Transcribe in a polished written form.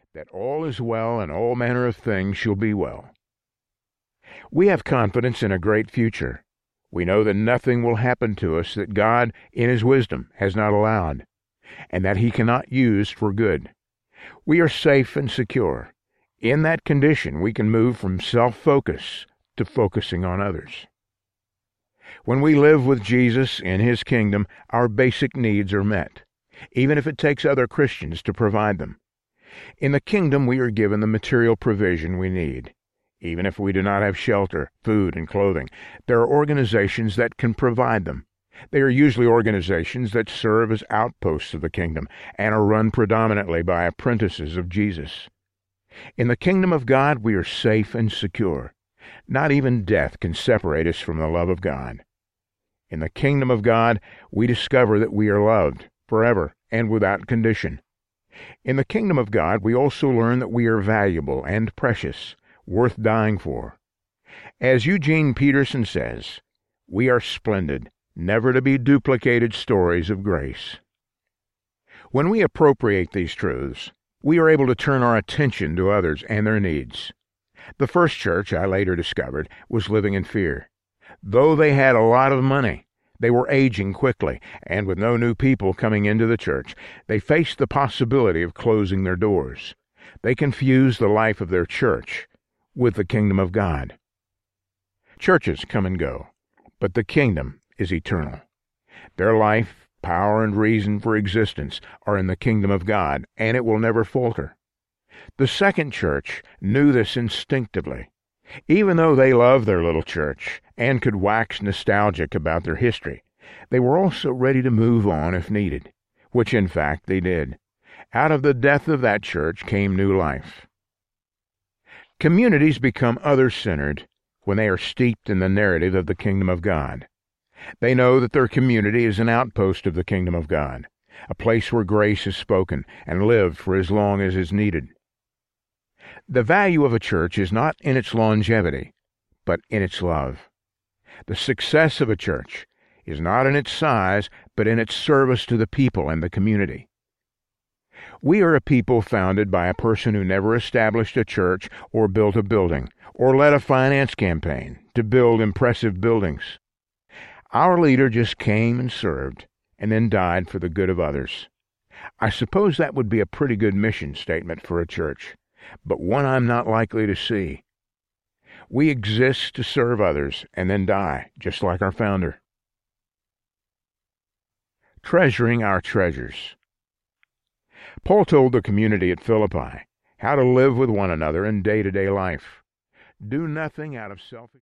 that all is well and all manner of things shall be well. We have confidence in a great future. We know that nothing will happen to us that God, in His wisdom, has not allowed, and that He cannot use for good. We are safe and secure. In that condition, we can move from self-focus to focusing on others. When we live with Jesus in His kingdom, our basic needs are met, even if it takes other Christians to provide them. In the kingdom, we are given the material provision we need. Even if we do not have shelter, food, and clothing, there are organizations that can provide them. They are usually organizations that serve as outposts of the kingdom and are run predominantly by apprentices of Jesus. In the kingdom of God, we are safe and secure. Not even death can separate us from the love of God. In the kingdom of God, we discover that we are loved forever and without condition. In the kingdom of God, we also learn that we are valuable and precious, worth dying for. As Eugene Peterson says, we are splendid, never to be duplicated stories of grace. When we appropriate these truths, we are able to turn our attention to others and their needs. The first church, I later discovered, was living in fear. Though they had a lot of money, they were aging quickly, and with no new people coming into the church, they faced the possibility of closing their doors. They confused the life of their church with the kingdom of God. Churches come and go, but the kingdom is eternal. Their life, power, and reason for existence are in the kingdom of God, and it will never falter. The second church knew this instinctively. Even though they loved their little church and could wax nostalgic about their history, they were also ready to move on if needed, which in fact they did. Out of the death of that church came new life. Communities become other-centered when they are steeped in the narrative of the kingdom of God. They know that their community is an outpost of the kingdom of God, a place where grace is spoken and lived for as long as is needed. The value of a church is not in its longevity, but in its love. The success of a church is not in its size, but in its service to the people and the community. We are a people founded by a person who never established a church or built a building, or led a finance campaign to build impressive buildings. Our leader just came and served, and then died for the good of others. I suppose that would be a pretty good mission statement for a church, but one I'm not likely to see. We exist to serve others and then die, just like our founder. Treasuring our treasures. Paul told the community at Philippi how to live with one another in day-to-day life. Do nothing out of selfish